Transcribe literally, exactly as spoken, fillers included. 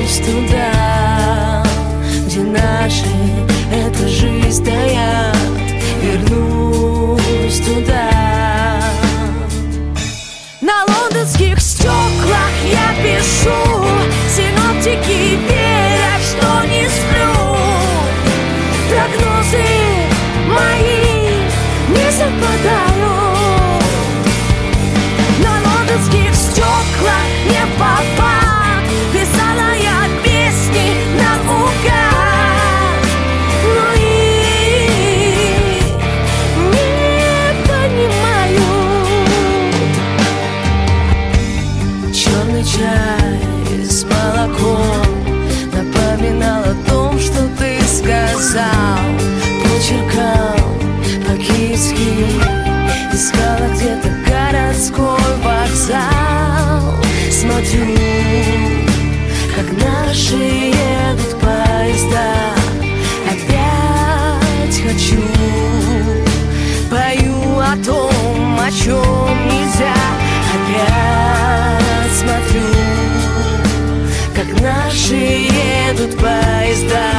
вернусь туда, где наши этажи стоят. Вернусь туда. На лондонских стеклах я пишу, синоптики верят, что не сплю. Прогнозы мои не совпадают. На лондонских стеклах не попад, писала я песни наугад, но их не понимаю. Черный чай с молоком напоминал о том, что ты сказал. Почеркал по-киевски, искала где-то городской вокзал. Смотрю, как наши едут поезда. Опять хочу, пою о том, о чем нельзя. Опять смотрю, как наши едут поезда.